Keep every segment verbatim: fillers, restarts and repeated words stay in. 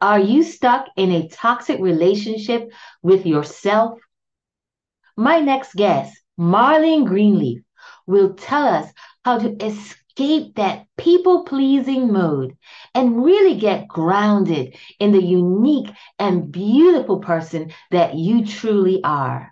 Are you stuck in a toxic relationship with yourself? My next guest, Marlene Greenleaf, will tell us how to escape that people pleasing mode and really get grounded in the unique and beautiful person that you truly are.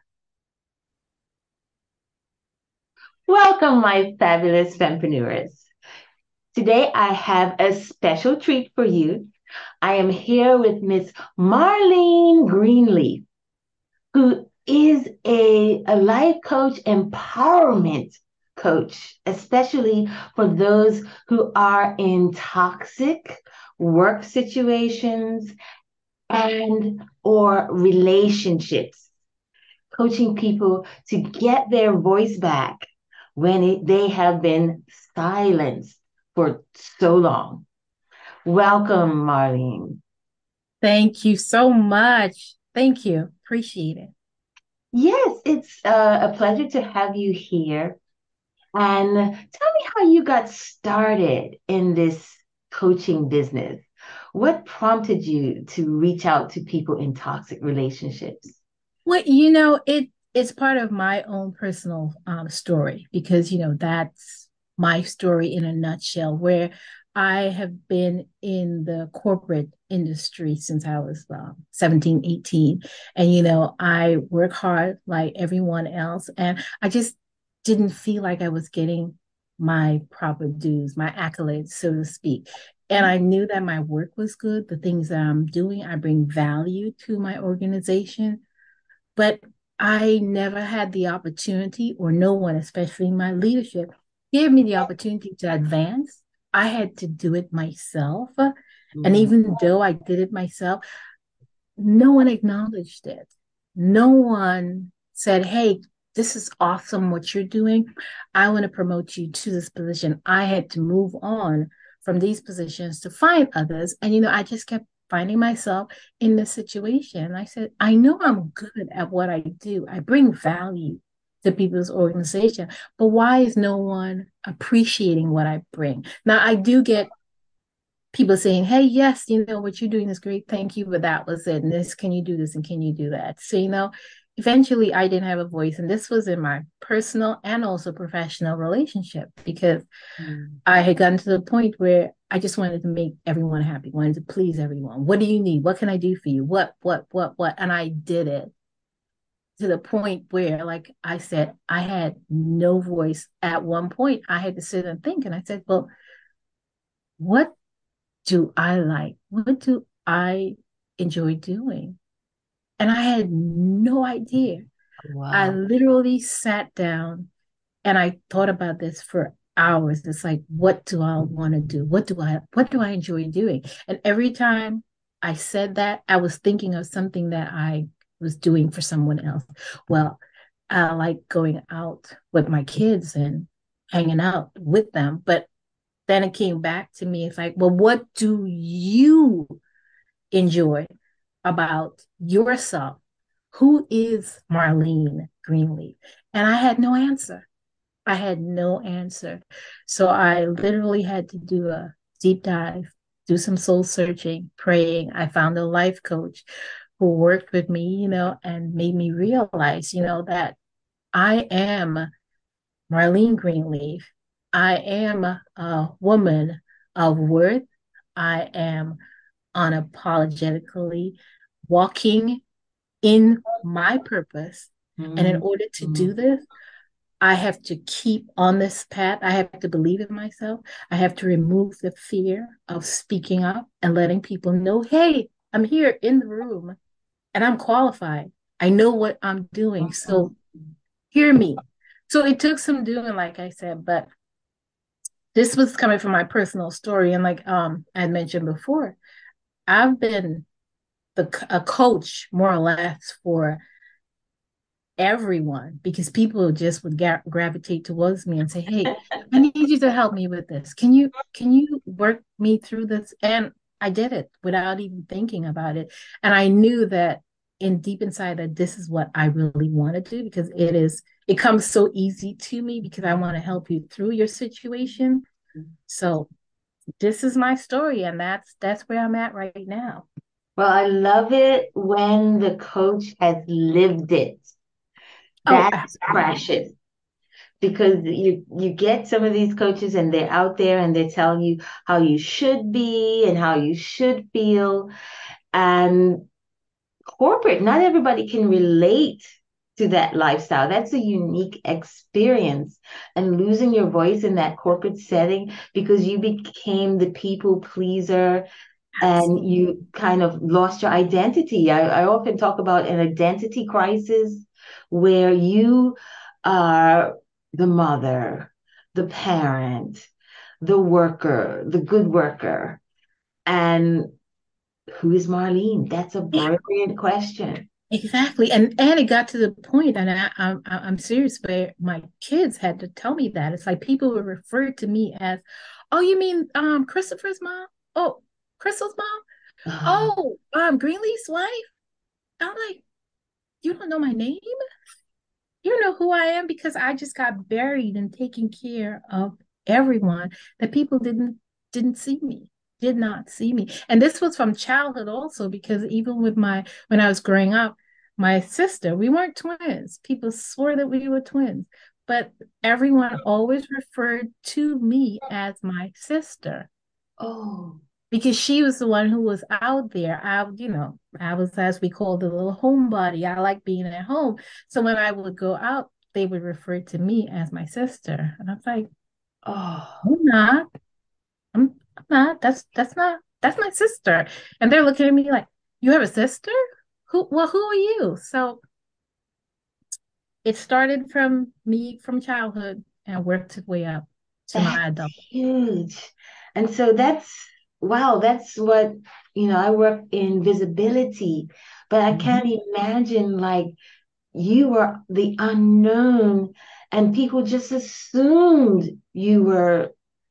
Welcome, my fabulous fempreneurs. Today I have a special treat for you. I am here with Miss Marlene Greenleaf, who is a, a life coach, empowerment coach, especially for those who are in toxic work situations and or relationships, coaching people to get their voice back when it, they have been silenced for so long. Welcome, Marlene. Thank you so much. Thank you. Appreciate it. Yes, it's uh, a pleasure to have you here. And tell me how you got started in this coaching business. What prompted you to reach out to people in toxic relationships? Well, you know, it it's part of my own personal um, story because, you know, that's my story in a nutshell, where I have been in the corporate industry since I was um, seventeen, eighteen. And, you know, I work hard like everyone else. And I just didn't feel like I was getting my proper dues, my accolades, so to speak. And I knew that my work was good, the things that I'm doing, I bring value to my organization, but I never had the opportunity, or no one, especially my leadership, gave me the opportunity to advance. I had to do it myself. And Mm. even though I did it myself, no one acknowledged it. No one said, hey, this is awesome what you're doing. I want to promote you to this position. I had to move on from these positions to find others. And, you know, I just kept finding myself in this situation. I said, I know I'm good at what I do, I bring value to people's organization, but why is no one appreciating what I bring? Now, I do get people saying, hey, yes, you know, what you're doing is great. Thank you. But that was it. And this, can you do this? And can you do that? So, you know, eventually I didn't have a voice. And this was in my personal and also professional relationship, because Mm. I had gotten to the point where I just wanted to make everyone happy, wanted to please everyone. What do you need? What can I do for you? What, what, what, what? And I did it to the point where, like I said, I had no voice. At one point, I had to sit and think. And I said, well, what do I like? What do I enjoy doing? And I had no idea. I Wow. literally sat down and I thought about this for hours. It's like, what do I want to do? What do I what do I enjoy doing? And every time I said that, I was thinking of something that I was doing for someone else. Well, I like going out with my kids and hanging out with them, but then it came back to me. It's like, well, what do you enjoy about yourself? Who is Marlene Greenleaf? And I had no answer. I had no answer. So I literally had to do a deep dive, do some soul searching, praying. I found a life coach who worked with me, you know, and made me realize, you know, that I am Marlene Greenleaf. I am a woman of worth. I am unapologetically walking in my purpose. And in Mm. order to do Mm. this, I have to keep on this path. I have to believe in myself. I have to remove the fear of speaking up and letting people know, hey, I'm here in the room and I'm qualified. I know what I'm doing. So hear me. So it took some doing, like I said, but this was coming from my personal story. And like um I mentioned before, I've been the a coach more or less for everyone, because people just would ga- gravitate towards me and say, hey, I need you to help me with this. Can you can you work me through this? And I did it without even thinking about it. And I knew that in deep inside that this is what I really want to do, because it is it comes so easy to me, because I want to help you through your situation. So this is my story, and that's that's where I'm at right now. Well, I love it when the coach has lived it. Oh, That's absolutely. precious because you you get some of these coaches and they're out there and they tell you how you should be and how you should feel. And corporate, not everybody can relate to that lifestyle. That's a unique experience. And losing your voice in that corporate setting because you became the people pleaser and Absolutely. you kind of lost your identity. I, I often talk about an identity crisis where you are the mother, the parent, the worker, the good worker. And who is Marlene? That's a brilliant question. Exactly. And and it got to the point, and I, I I'm serious, where my kids had to tell me that. It's like people would refer to me as, oh, you mean um Christopher's mom? Oh, Crystal's mom? Uh, Oh, um Greenleaf's wife? I'm like, you don't know my name? You know who I am, because I just got buried in taking care of everyone, that people didn't didn't see me, did not see me. And this was from childhood also, because even with my when I was growing up, my sister, we weren't twins. People swore that we were twins, but everyone always referred to me as my sister, oh, because she was the one who was out there. I, you know, I was, as we call, the little homebody. I like being at home. So when I would go out, they would refer to me as my sister. And I was like, oh, I'm not. I'm, I'm not. That's that's not that's my sister. And they're looking at me like, you have a sister? Who well, who are you? So it started from me from childhood and worked its way up to my that's adult. huge. And so that's, wow, that's what, you know, I work in visibility, but I Mhm. can't imagine like you were the unknown and people just assumed you were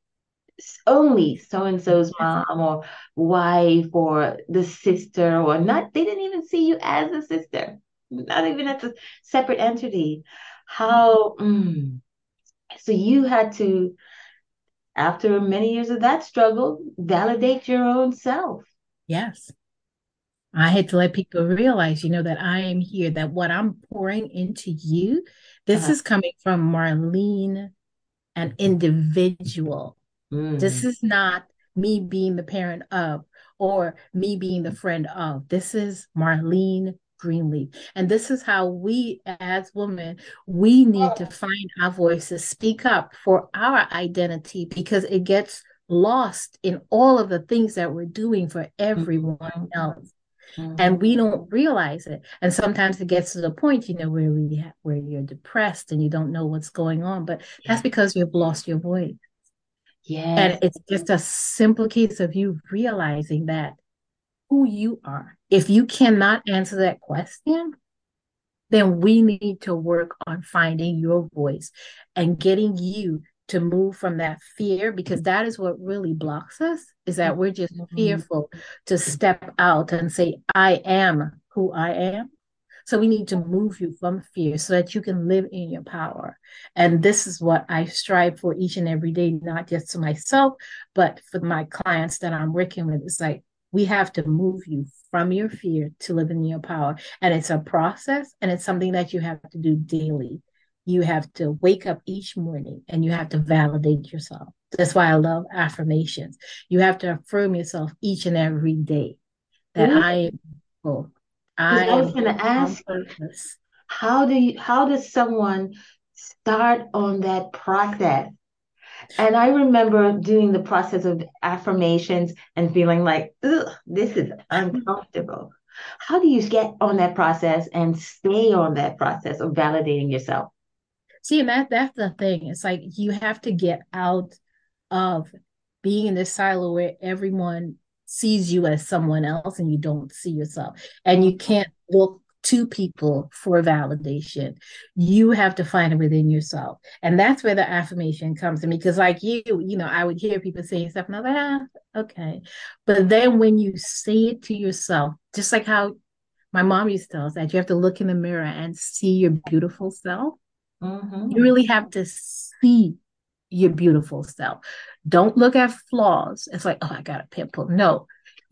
only so and so's mom or wife or the sister, or not, they didn't even see you as a sister, not even as a separate entity. How, mm, so you had to, after many years of that struggle, validate your own self. Yes. I had to let people realize, you know, that I am here, that what I'm pouring into you, this Uh, is coming from Marlene, an individual. This mm, is not me being the parent of, or me being the friend of. This is Marlene Greenleaf. And this is how we as women, we need to find our voices, speak up for our identity, because it gets lost in all of the things that we're doing for mm, everyone mm, else, mm. and we don't realize it. And sometimes it gets to the point, you know, where we ha- where you're depressed and you don't know what's going on, but that's Yeah. because you've lost your voice. And Yes. it's just a simple case of you realizing that who you are. If you cannot answer that question, then we need to work on finding your voice and getting you to move from that fear, because that is what really blocks us, is that we're just Mhm. fearful to step out and say, I am who I am. So we need to move you from fear so that you can live in your power. And this is what I strive for each and every day, not just to myself, but for my clients that I'm working with. It's like, we have to move you from your fear to live in your power. And it's a process, and it's something that you have to do daily. You have to wake up each morning and you have to validate yourself. That's why I love affirmations. You have to affirm yourself each and every day that I am full. Because I I was am going to on ask, purpose. how do you, how does someone start on that process? And I remember doing the process of affirmations and feeling like, ugh, this is uncomfortable. How do you get on that process and stay on that process of validating yourself? See, and that that's the thing. It's like you have to get out of being in this silo where everyone sees you as someone else and you don't see yourself. And you Mhm. can't look to people for validation. You have to find it within yourself. And that's where the affirmation comes to me. Because like you, you know, I would hear people saying stuff and I'm like, ah, okay. But then when you say it to yourself, just like how my mom used to tell us, that you have to look in the mirror and see your beautiful self. You Mhm. really have to see your beautiful self. Don't look at flaws. It's like, oh, I got a pimple. No,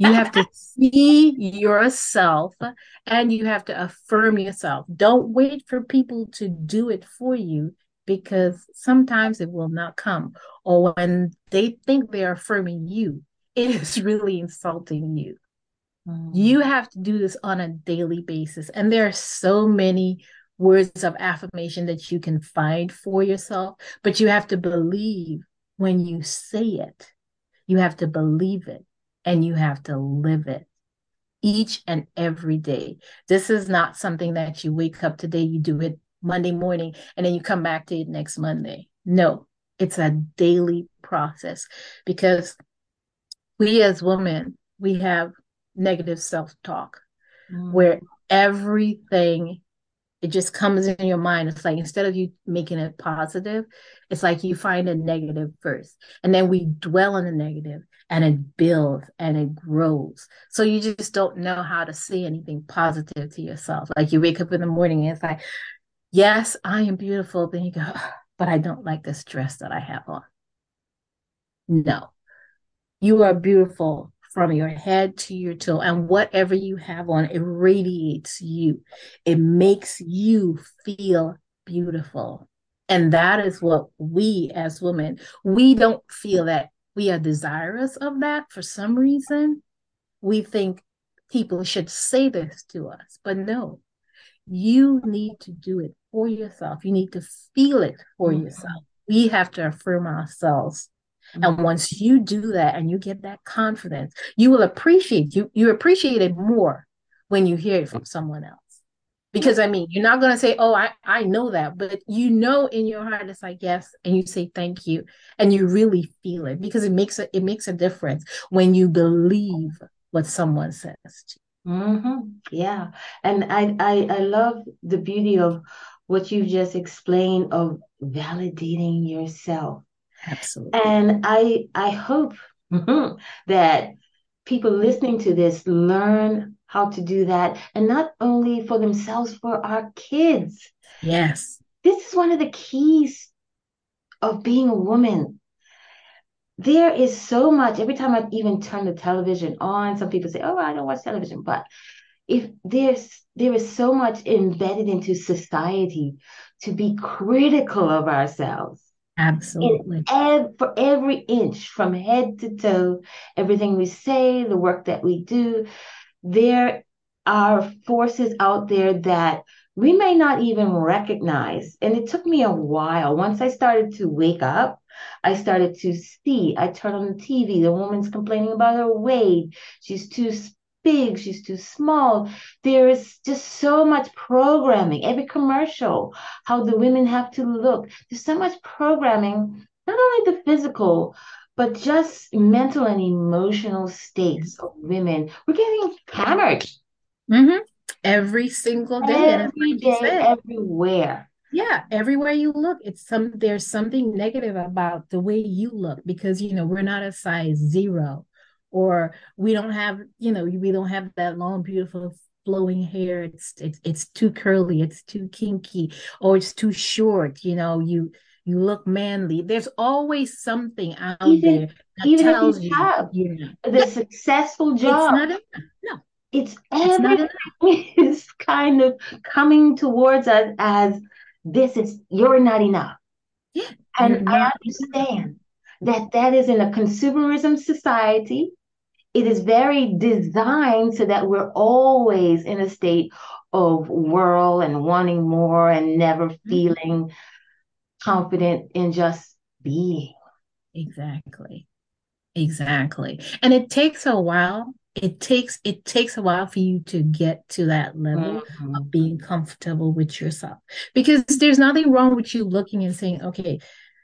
You have to see yourself and you have to affirm yourself. Don't wait for people to do it for you because sometimes it will not come. Or when they think they're affirming you, it is really insulting you. Mm. You have to do this on a daily basis. And there are so many words of affirmation that you can find for yourself, but you have to believe when you say it. You have to believe it and you have to live it each and every day. This is not something that you wake up today, you do it Monday morning, and then you come back to it next Monday. No, it's a daily process because we as women, we have negative self-talk Mm. where everything it just comes in your mind. It's like instead of you making it positive, it's like you find a negative first. And then we dwell on the negative and it builds and it grows. So you just don't know how to say anything positive to yourself. Like you wake up in the morning and it's like, yes, I am beautiful. Then you go, but I don't like this dress that I have on. No, you are beautiful from your head to your toe, and whatever you have on, it radiates you. It makes you feel beautiful. And that is what we as women, we don't feel that we are desirous of that for some reason. We think people should say this to us, but no, you need to do it for yourself. You need to feel it for Mm. yourself. We have to affirm ourselves and Mm. once you do that and you get that confidence, you will appreciate you you appreciate it more when you hear it from someone else. Yeah. Because I mean, you're not going to say, "Oh, I I know that," but you know in your heart it's like, "Yes," and you say thank you and you really feel it because it makes a it makes a difference when you believe what someone says to Hmm. Yeah. And I, I I love the beauty of what you've just explained of validating yourself. you. Absolutely. And I I hope that people listening to this learn how to do that, and not only for themselves, for our kids. Yes. This is one of the keys of being a woman. There is so much. Every time I even turn the television on, some people say, "Oh, I don't watch television," but if there's there is so much embedded into society to be critical of ourselves in Absolutely. ev- for every inch from head to toe, everything we say, the work that we do, there are forces out there that we may not even recognize. And it took me a while. Once I started to wake up, I started to see. I turned on the T V. The woman's complaining about her weight. She's too big. She's too small. There is just so much programming. Every commercial, how the women have to look. There's so much programming, not only the physical, but just mental and emotional states of women. We're getting hammered Mm-hmm. Every single day. And it's every like you day, said, everywhere. yeah, everywhere you look, it's some there's something negative about the way you look because you know we're not a size zero, or we don't have you know we don't have that long, beautiful flowing hair. It's it's it's too curly, it's too kinky, or it's too short. You know, you you look manly. There's always something out there Even that even if you tells you have you're not. the Yeah, successful it's job, not enough. No, it's it's not enough. everything is kind of coming towards us as this is you're not enough. Yeah, you're And I not enough. understand that that is in a consumerism society. It is very designed so that we're always in a state of whirl and wanting more and never Mhm. feeling confident in just being. Exactly. Exactly. And it takes a while. It takes it takes a while for you to get to that level of Mhm. being comfortable with yourself. Because there's nothing wrong with you looking and saying, okay,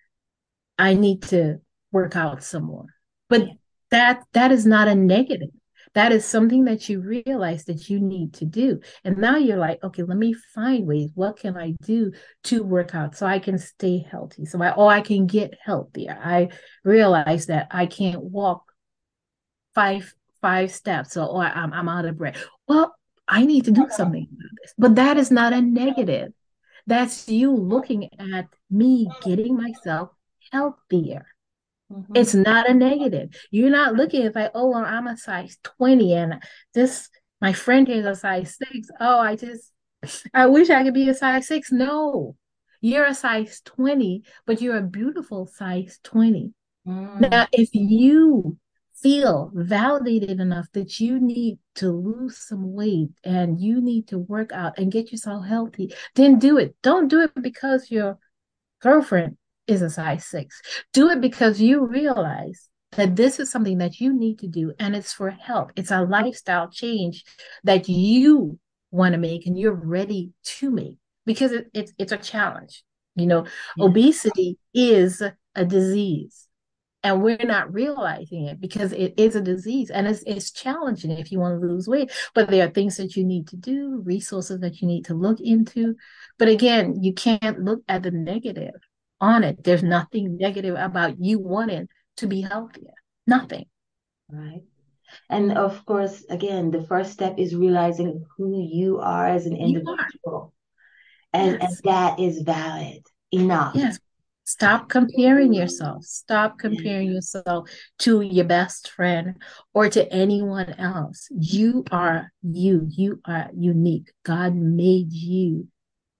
I need to work out some more. But Yeah. that that is not a negative. That is something that you realize that you need to do. And now you're like, okay, let me find ways. What can I do to work out so I can stay healthy? So I or I can get healthier. I realize that I can't walk five five steps or, or I'm I'm out of breath. Well, I need to do something about this. But that is not a negative. That's you looking at me getting myself healthier. Mm-hmm. It's not a negative. You're not looking at like, oh, well, I'm a size twenty and this, my friend here is a size six. Oh, I just, I wish I could be a size six. No, you're a size twenty, but you're a beautiful size twenty. Mm. Now, if you feel validated enough that you need to lose some weight and you need to work out and get yourself healthy, then do it. Don't do it because your girlfriend is a size six. Do it because you realize that this is something that you need to do and it's for health. It's a lifestyle change that you want to make and you're ready to make because it, it's it's a challenge. You know, Yeah. obesity is a disease and we're not realizing it because it is a disease and it's, it's challenging if you want to lose weight, but there are things that you need to do, resources that you need to look into. But again, you can't look at the negative on it. There's nothing negative about you wanting to be healthier. Nothing. Right. And of course, again, the first step is realizing who you are as an You are. individual. And, and Yes. that is valid enough. Yes. Stop comparing yourself. Stop Yeah. comparing yourself to your best friend or to anyone else. You are you. You are unique. God made you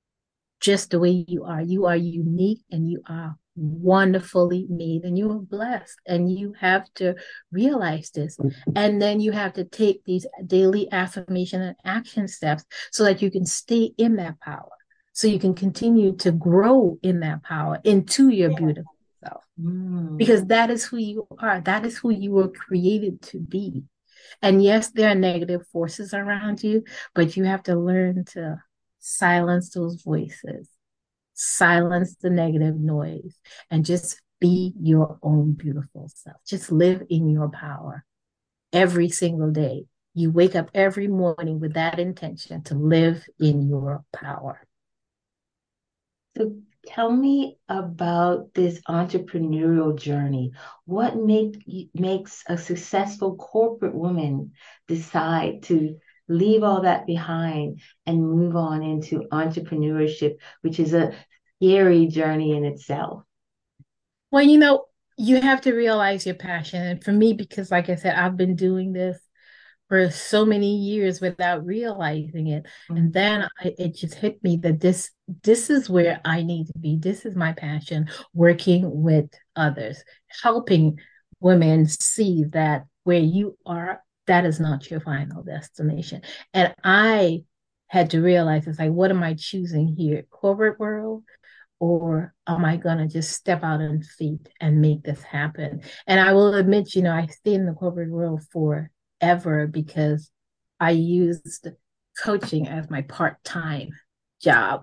just the way you are. You are unique and you are wonderfully made and you are blessed. And you have to realize this. And then you have to take these daily affirmation and action steps so that you can stay in that power. So you can continue to grow in that power into your beautiful self. Mm. Because that is who you are. That is who you were created to be. And yes, there are negative forces around you, but you have to learn to silence those voices, silence the negative noise, and just be your own beautiful self. Just live in your power every single day. You wake up every morning with that intention to live in your power. So tell me about this entrepreneurial journey. What make, makes a successful corporate woman decide to leave all that behind and move on into entrepreneurship, which is a scary journey in itself? Well, you know, you have to realize your passion. And for me, because like I said, I've been doing this for so many years without realizing it. And Mhm. then I, it just hit me that this this is where I need to be. This is my passion, working with others, helping women see that where you are, that is not your final destination. And I had to realize it's like, what am I choosing here? Corporate world or am I going to just step out in faith and make this happen? And I will admit, you know, I stayed in the corporate world forever because I used coaching as my part time job.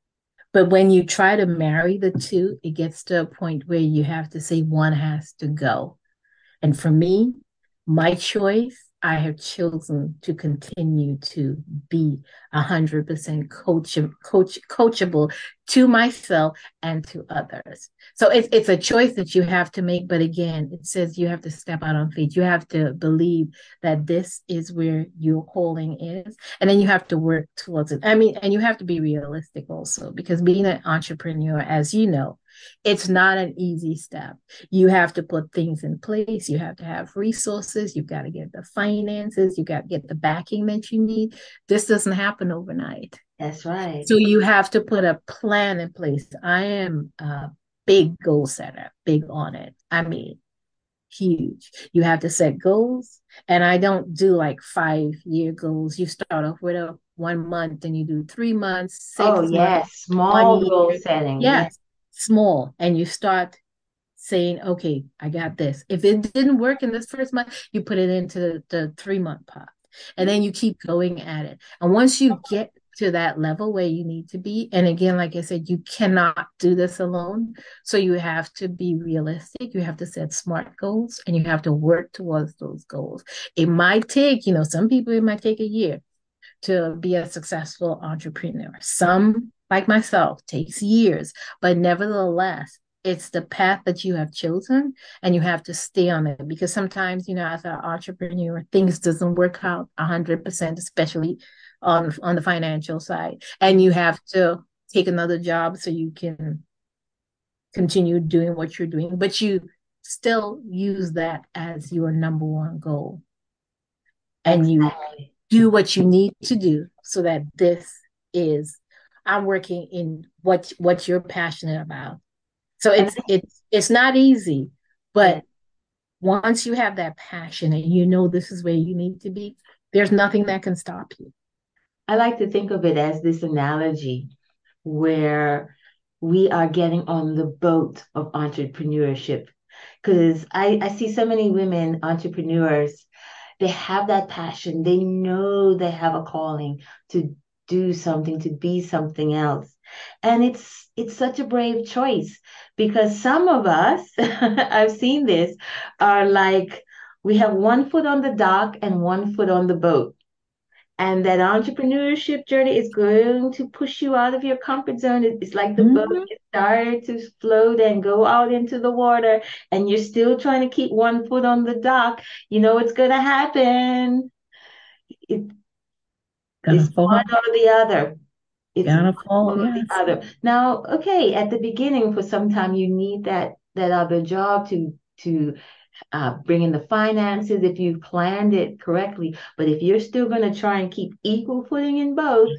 But when you try to marry the two, it gets to a point where you have to say one has to go. And for me, my choice, I have chosen to continue to be one hundred percent coach, coach, coachable to myself and to others. So it's, it's a choice that you have to make. But again, it says you have to step out on faith. You have to believe that this is where your calling is. And then you have to work towards it. I mean, and you have to be realistic also, because being an entrepreneur, as you know, it's not an easy step. You have to put things in place. You have to have resources. You've got to get the finances. You got to get the backing that you need. This doesn't happen overnight. That's right. So you have to put a plan in place. I am a big goal setter, big on it. I mean, huge. You have to set goals. And I don't do like five year goals. You start off with a one month, then you do three months, Oh, six months, yes. one Small goal year. setting. Yeah. Yes, small. And you start saying, okay, I got this. If it didn't work in this first month, you put it into the, the three month pot. And then you keep going at it. And once you get to that level where you need to be, and again, like I said, you cannot do this alone. So you have to be realistic. You have to set smart goals and you have to work towards those goals. It might take, you know, some people, it might take a year to be a successful entrepreneur. Some, like myself, takes years, but nevertheless, it's the path that you have chosen and you have to stay on it because sometimes, you know, as an entrepreneur, things doesn't work out one hundred percent, especially on on the financial side. And you have to take another job so you can continue doing what you're doing, but you still use that as your number one goal. And you Exactly. do what you need to do so that this is, I'm working in what what you're passionate about. So And it's it's it's not easy, yeah, but once you have that passion and you know this is where you need to be, there's nothing that can stop you. I like to think of it as this analogy where we are getting on the boat of entrepreneurship. Because I, I see so many women entrepreneurs, they have that passion. They know they have a calling to do something, to be something else. And it's it's such a brave choice because some of us, I've seen this, are like we have one foot on the dock and one foot on the boat. And that entrepreneurship journey is going to push you out of your comfort zone. It's like the boat Mhm. you started to float and go out into the water, and you're still trying to keep one foot on the dock. You know what's going to happen. It, Gonna it's fall, one or the other. It's one gonna fall, or the yes. other. Now, okay, at the beginning, for some time, you need that that other job to to uh, bring in the finances if you've planned it correctly. But if you're still going to try and keep equal footing in both,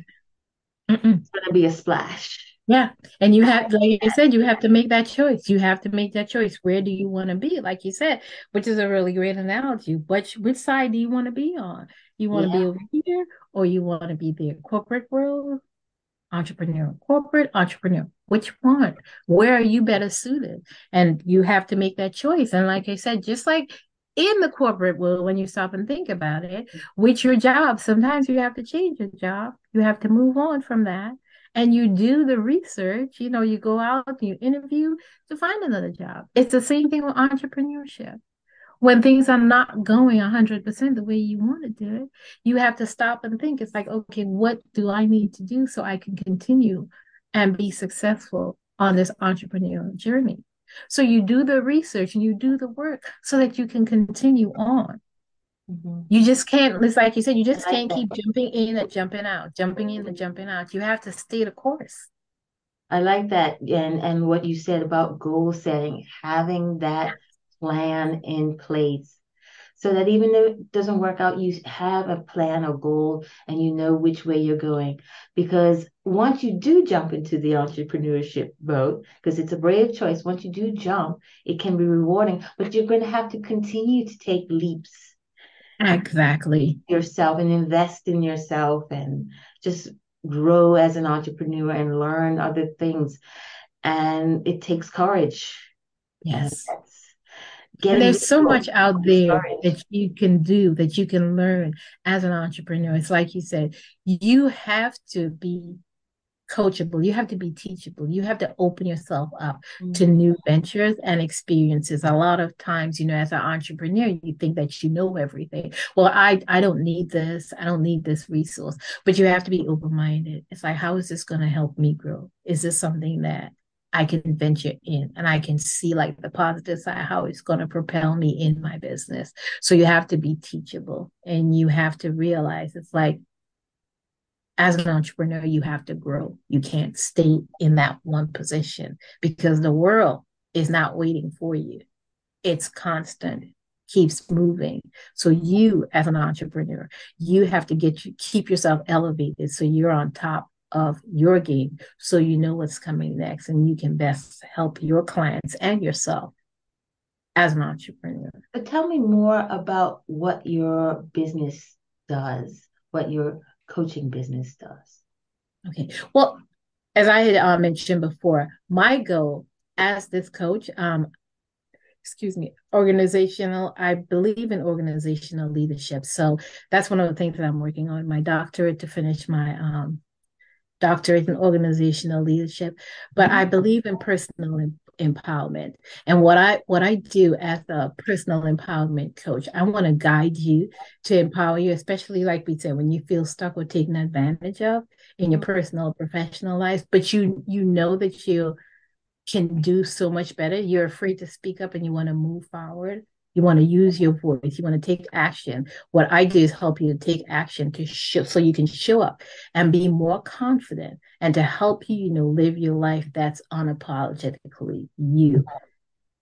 Mm-mm. it's going to be a splash. Yeah. And you have, like I said, you have to make that choice. You have to make that choice. Where do you want to be? Like you said, which is a really great analogy. Which which side do you want to be on? You want to Yeah. be over here or you want to be the corporate world, entrepreneur, corporate entrepreneur? Which one? Where are you better suited? And you have to make that choice. And like I said, just like in the corporate world, when you stop and think about it, with your job, sometimes you have to change your job. You have to move on from that. And you do the research, you know, you go out, you interview to find another job. It's the same thing with entrepreneurship. When things are not going one hundred percent the way you want to do it, you have to stop and think. It's like, okay, what do I need to do so I can continue and be successful on this entrepreneurial journey? So you do the research and you do the work so that you can continue on. Mhm. You just can't, it's like you said, you I just like can't that. keep jumping in and jumping out, jumping in and jumping out. You have to stay the course. I like that. And and what you said about goal setting, having that plan in place so that even though it doesn't work out, you have a plan or goal and you know which way you're going. Because once you do jump into the entrepreneurship boat, because it's a brave choice, once you do jump, it can be rewarding, but you're going to have to continue to take leaps Exactly. yourself and invest in yourself and just grow as an entrepreneur and learn other things. And it takes courage. And Yes. that's And getting there's rid so of much out this there courage. that you can do, that you can learn as an entrepreneur. It's like you said, you have to be coachable, you have to be teachable, you have to open yourself up to Mhm. new ventures and experiences. A lot of times, you know, as an entrepreneur, you think that you know everything. Well, I I don't need this, I don't need this resource, but you have to be open-minded. It's like, how is this going to help me grow? Is this something that I can venture in and I can see like the positive side, how it's going to propel me in my business? So you have to be teachable and you have to realize it's like, as an entrepreneur, you have to grow. You can't stay in that one position because the world is not waiting for you. It's constant, keeps moving. So you, as an entrepreneur, you have to get you keep yourself elevated so you're on top of your game, so you know what's coming next, and you can best help your clients and yourself as an entrepreneur. But tell me more about what your business does, what your coaching business does. Okay. Well, as I had uh, mentioned before, my goal as this coach, um, excuse me, organizational, I believe in organizational leadership. So that's one of the things that I'm working on, my doctorate to finish my um, doctorate in organizational leadership. But I believe in personal em- empowerment. And what I what I do as a personal empowerment coach, I want to guide you to empower you, especially like we said, when you feel stuck or taken advantage of in your Mhm. personal or professional life, but you you know that you can do so much better. You're afraid to speak up and you want to move forward. You want to use your voice. You want to take action. What I do is help you to take action to show so you can show up and be more confident and to help you, you know, live your life that's unapologetically you.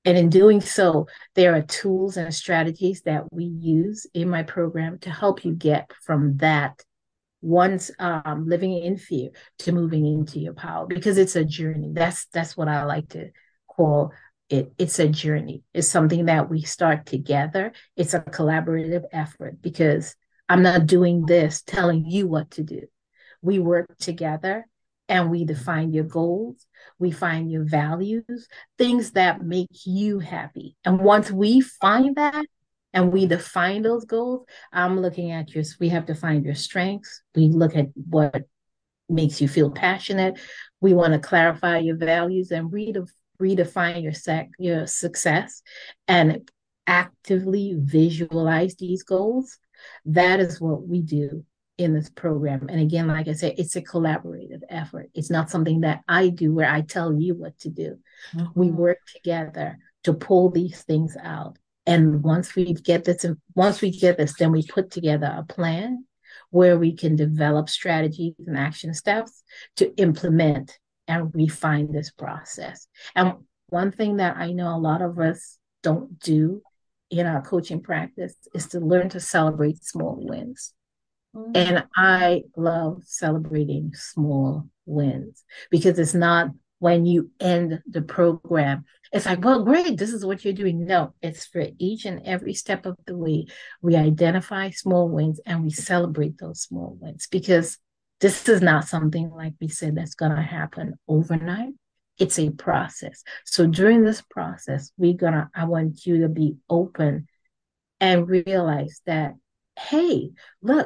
And in doing so, there are tools and strategies that we use in my program to help you get from that once um, living in fear to moving into your power, because it's a journey. That's that's what I like to call it. It's a journey. It's something that we start together. It's a collaborative effort because I'm not doing this telling you what to do. We work together and we define your goals. We find your values, things that make you happy. And once we find that, and we define those goals, I'm looking at your, we have to find your strengths. We look at what makes you feel passionate. We want to clarify your values and redef- redefine your sec- your success and actively visualize these goals. That is what we do in this program. And again, like I said, it's a collaborative effort. It's not something that I do where I tell you what to do. We Mm-hmm. work together to pull these things out. And once we get this, once we get this, then we put together a plan where we can develop strategies and action steps to implement and refine this process. And one thing that I know a lot of us don't do in our coaching practice is to learn to celebrate small wins. Mm-hmm. And I love celebrating small wins because it's not when you end the program, it's like, well, great, this is what you're doing. No, it's for each and every step of the way. We identify small wins and we celebrate those small wins because this is not something, like we said, that's going to happen overnight. It's a process. So during this process, we're going to, I want you to be open and realize that, hey, look,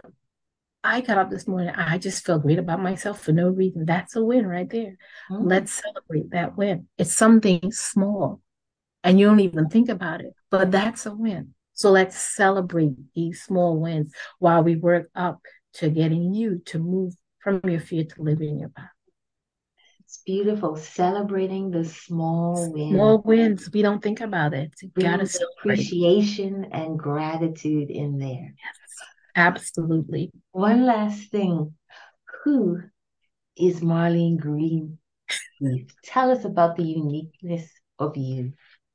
I got up this morning. I just felt great about myself for no reason. That's a win right there. Mm-hmm. Let's celebrate that win. It's something small and you don't even think about it, but that's a win. So let's celebrate these small wins while we work up to getting you to move from your fear to live in your power. It's beautiful. Celebrating the small wins, Small wins, we don't think about it. You gotta bringing the celebrate. appreciation and gratitude in there. Yes, absolutely. One last thing. Who is Marlene Greenleaf? Tell us about the uniqueness of you.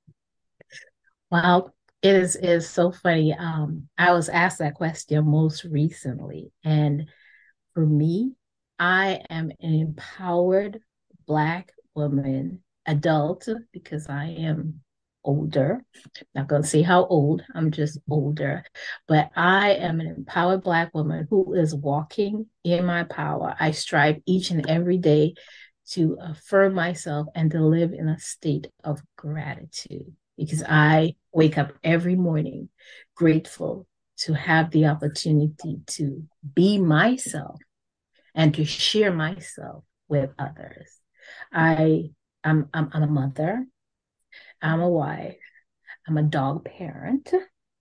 Wow, it is is so funny. Um, I was asked that question most recently, and for me, I am an empowered Black woman, adult, because I am older. Not going to say how old, I'm just older. But I am an empowered Black woman who is walking in my power. I strive each and every day to affirm myself and to live in a state of gratitude because I wake up every morning grateful to have the opportunity to be myself and to share myself with others. I I'm I'm, I'm a mother, I'm a wife, I'm a dog parent.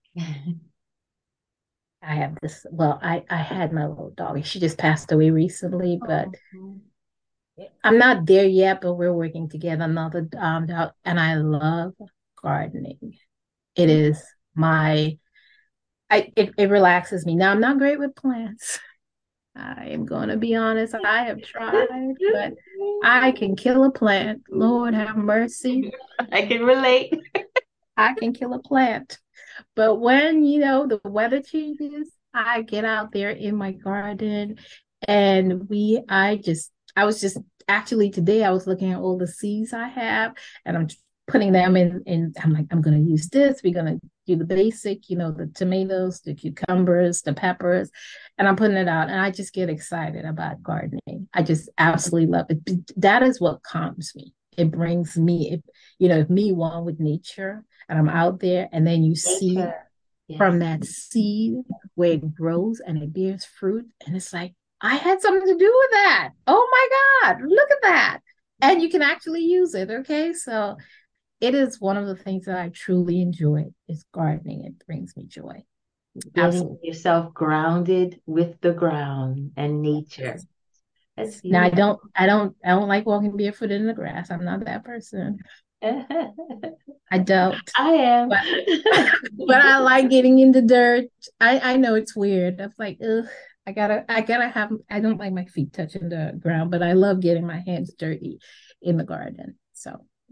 I have this, well, I, I had my little dog. She just passed away recently, but Oh, I'm not there yet, but we're working together. Another um dog, and I love gardening. It is my I it, it relaxes me. Now I'm not great with plants. I am going to be honest. I have tried, but I can kill a plant. Lord have mercy. I can relate. I can kill a plant. But when, you know, the weather changes, I get out there in my garden and we, I just, I was just actually today, I was looking at all the seeds I have and I'm putting them in, in I'm like, I'm going to use this. We're going to do the basic, you know, the tomatoes, the cucumbers, the peppers, and I'm putting it out. And I just get excited about gardening. I just absolutely love it. That is what calms me. It brings me, it, you know, me one with nature and I'm out there and then you see Nature. Yes. from that seed where it grows and it bears fruit. And it's like, I had something to do with that. Oh my God, look at that. And you can actually use it. Okay. So it is one of the things that I truly enjoy is gardening. It brings me joy. Getting Absolutely. yourself grounded with the ground and nature. That's Now I beautiful. don't I don't I don't like walking barefoot in the grass. I'm not that person. I don't. I am. But but I like getting in the dirt. I I know it's weird. That's like, ugh, I gotta I gotta have. I don't like my feet touching the ground, but I love getting my hands dirty in the garden. So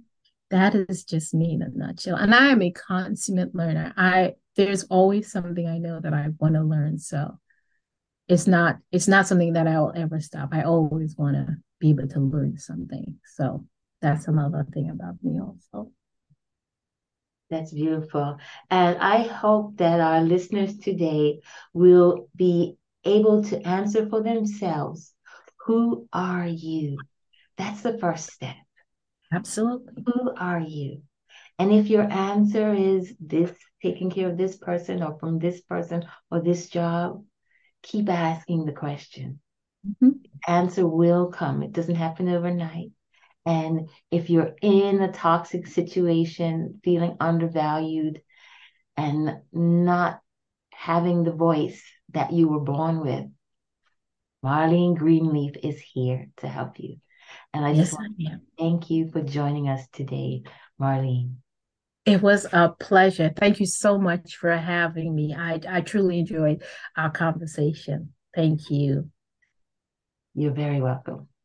That is just me in a nutshell. And I am a consummate learner. I there's always something I know that I want to learn. So it's not it's not something that I will ever stop. I always want to be able to learn something. So that's another thing about me also. That's beautiful. And I hope that our listeners today will be able to answer for themselves. Who are you? That's the first step. Absolutely. Who are you? And if your answer is this, taking care of this person or from this person or this job, keep asking the question. Mhm. Answer will come. It doesn't happen overnight. And if you're in a toxic situation, feeling undervalued and not having the voice that you were born with, Marlene Greenleaf is here to help you. And I just Yes, want I to am. thank you for joining us today, Marlene. It was a pleasure. Thank you so much for having me. I, I truly enjoyed our conversation. Thank you. You're very welcome.